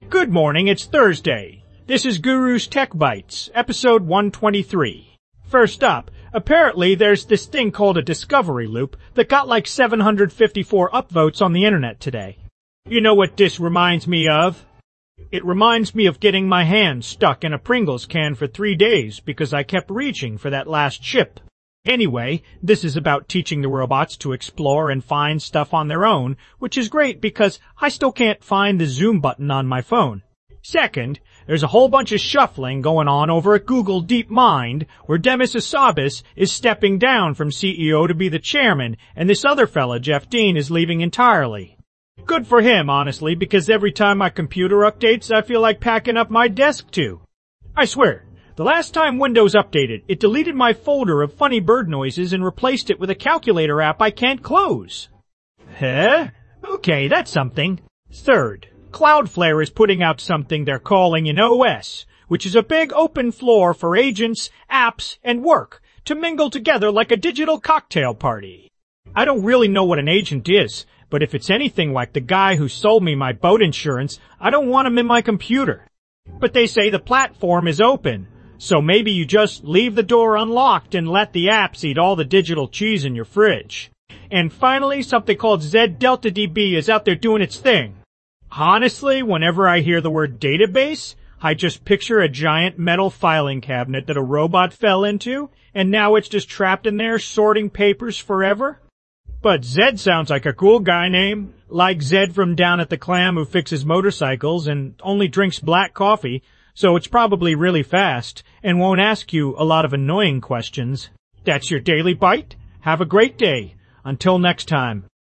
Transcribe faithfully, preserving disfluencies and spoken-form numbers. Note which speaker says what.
Speaker 1: Good morning, it's Thursday. This is Guru's Tech Bites, episode one twenty-three. First up, apparently there's this thing called a discovery loop that got like seven hundred fifty-four upvotes on the internet today. You know what this reminds me of? It reminds me of getting my hand stuck in a Pringles can for three days because I kept reaching for that last chip. Anyway, this is about teaching the robots to explore and find stuff on their own, which is great because I still can't find the zoom button on my phone. Second, there's a whole bunch of shuffling going on over at Google DeepMind, where Demis Hassabis is stepping down from C E O to be the chairman, and this other fella, Jeff Dean, is leaving entirely. Good for him, honestly, because every time my computer updates, I feel like packing up my desk too. I swear, the last time Windows updated, it deleted my folder of funny bird noises and replaced it with a calculator app I can't close. Huh? Okay, that's something. Third, Cloudflare is putting out something they're calling an O S, which is a big open floor for agents, apps, and work to mingle together like a digital cocktail party. I don't really know what an agent is, but if it's anything like the guy who sold me my boat insurance, I don't want him in my computer. But they say the platform is open. So maybe you just leave the door unlocked and let the apps eat all the digital cheese in your fridge. And finally, something called Z Delta D B is out there doing its thing. Honestly, whenever I hear the word database, I just picture a giant metal filing cabinet that a robot fell into, and now it's just trapped in there sorting papers forever. But Zed sounds like a cool guy name, like Zed from Down at the Clam who fixes motorcycles and only drinks black coffee, so it's probably really fast and won't ask you a lot of annoying questions. That's your Daily Bite. Have a great day. Until next time.